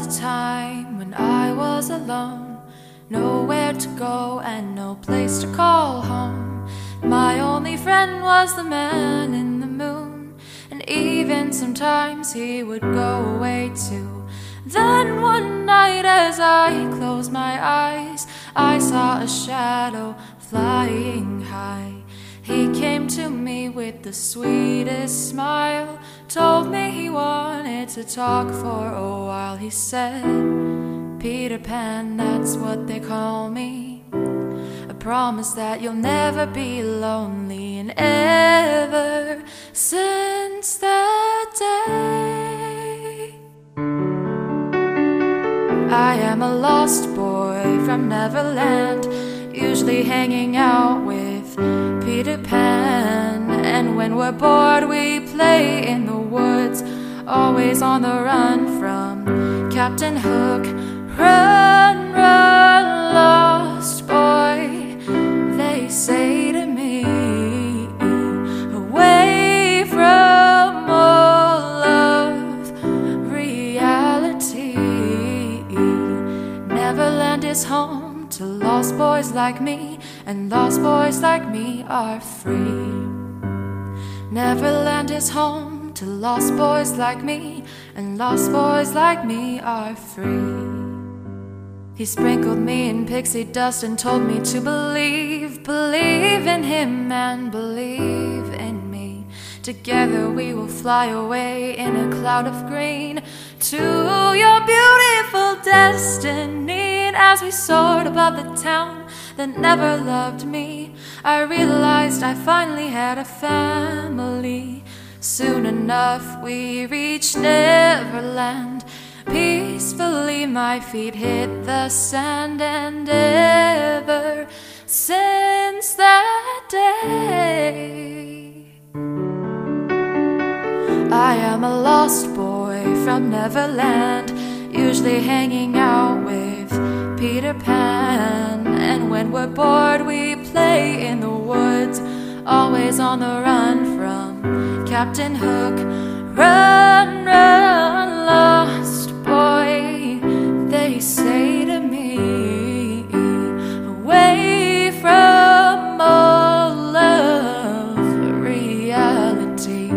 the time when I was alone, nowhere to go and no place to call home. My only friend was the man in the moon, and even sometimes he would go away too. Then one night as I closed my eyes, I saw a shadow flying high. He came to me with the sweetest smile, told me he wanted to talk for a while. He said, "Peter Pan, that's what they call me. I promise that you'll never be lonely." And ever since that day, I am a lost boy from Neverland, usually hanging out with Peter Pan. And when we're bored we play in the woods, always on the run from Captain Hook. Run, run, lost boy, they say to me, away from all of reality. Neverland is home to lost boys like me, and lost boys like me are free. Neverland is home to lost boys like me, and lost boys like me are free. He sprinkled me in pixie dust and told me to believe, believe in him and believe in me. Together we will fly away in a cloud of green to your beautiful destiny. And as we soared above the town that never loved me, I realized I finally had a family. Soon enough we reached Neverland. Peacefully my feet hit the sand, and ever since that day, I am a lost boy from Neverland, usually hanging out with Peter Pan. And when we're bored we play in the woods, always on the run from Captain Hook. Run, run, lost boy, they say to me, away from all of reality.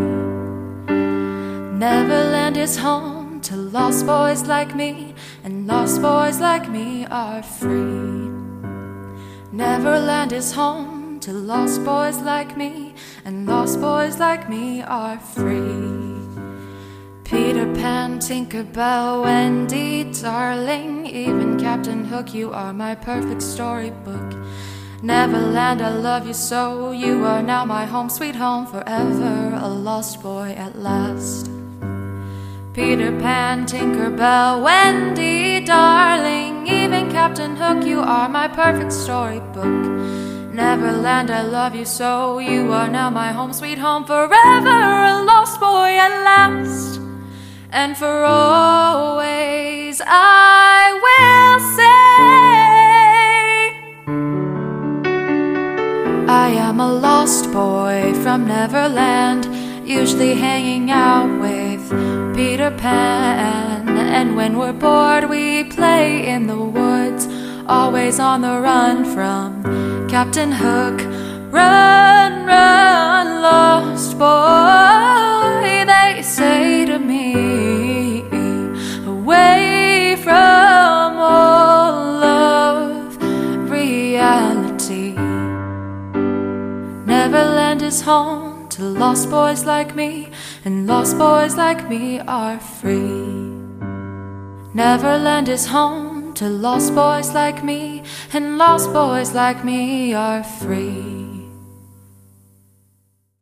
Neverland is home to lost boys like me, and lost boys like me are free. Neverland is home to lost boys like me, and lost boys like me are free. Peter Pan, Tinker Bell, Wendy, darling, even Captain Hook, you are my perfect storybook. Neverland, I love you so, you are now my home, sweet home, forever a lost boy at last. Peter Pan, Tinker Bell, Wendy, darling, even Captain Hook, you are my perfect storybook. Neverland, I love you so, you are now my home, sweet home, forever a lost boy at last. And for always I will say, I am a lost boy from Neverland, usually hanging out with Peter Pan. And when we're bored we play in the woods, always on the run from Captain Hook. Run, run, lost boy, they say to me, away from all of reality. Neverland is home to lost boys like me, and lost boys like me are free. Neverland is home to lost boys like me, and lost boys like me are free.